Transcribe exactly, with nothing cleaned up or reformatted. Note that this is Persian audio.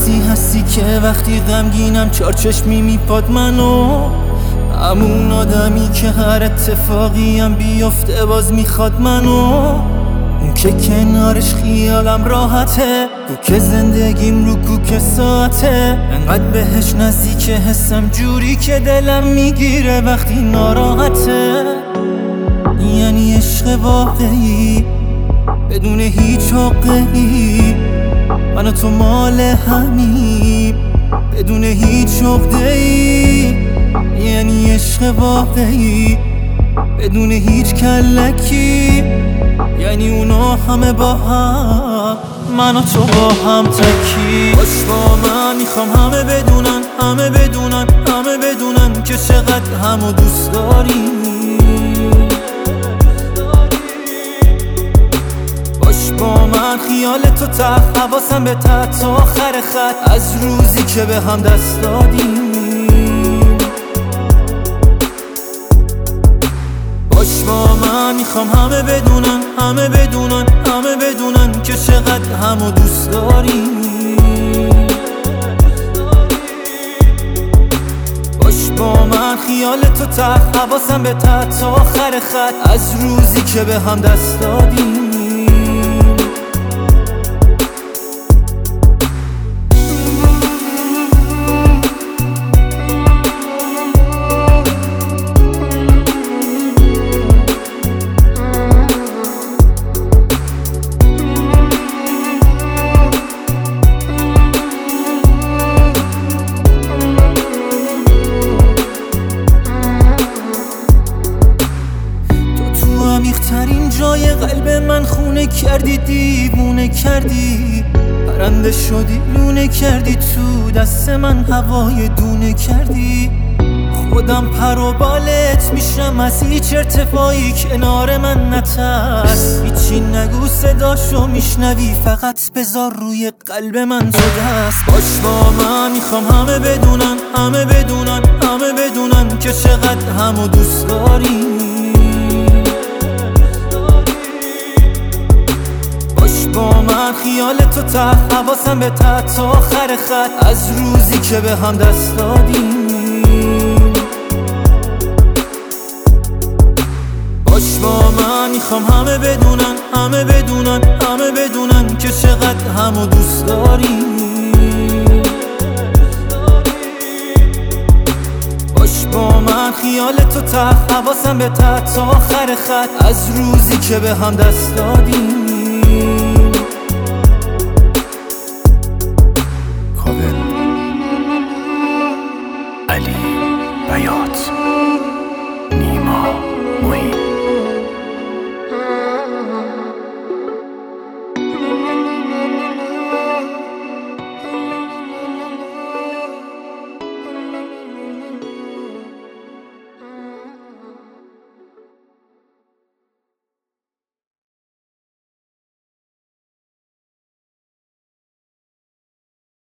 کسی هستی که وقتی غمگینم چارچشمی میپاد منو، همون آدمی که هر اتفاقی هم بیفته باز میخواد منو، اون که کنارش خیالم راحته، رو که زندگیم رو کوک ساعته، انقدر بهش نزدیک حسم جوری که دلم میگیره وقتی ناراحته. یعنی عشق واقعی بدون هیچ عقده‌ای، من و تو مال همیم بدون هیچ عقده‌ای. یعنی عشق واقعی بدون هیچ کلکی، یعنی اونا همه با هم، من و تو با هم تکی. باش با من میخوام همه بدونن، همه بدونن، همه بدونن که چقدر همو دوست داریم. باش با من خیال تو ته، حواسم به ته تا آخر خط، از روزی که به هم دست دادیم. باش با من میخوام همه بدونن، همه بدونن، همه بدونن که چقدر همو دوست داریم. باش با من خیال تو ته، حواسم به ته تا آخر خط، از روزی که به هم دست دادیم. عمیق‌ترین جای قلب من خونه کردی، دیوونه کردی، پرنده شدی لونه کردی، تو دست من هوای دونه کردی. خودم پر و بالت میشم از هیچ ارتفاعی، کنار من نترس، هیچی نگو صداشو میشنوی، فقط بذار روی قلب من تو دست. باش با من میخوام همه بدونن، همه بدونن، همه بدونن که چقدر همو دوست داریم. با من خیال تو ته، حواسم به ته تا آخر خط، از روزی که به هم دست دادیم. باش با من میخوام همه بدونن، همه بدونن، همه بدونن که چقدر همو دوست داریم. باش با من خیال تو ته، حواسم به ته تا آخر خط، از روزی که به هم دست دادیم.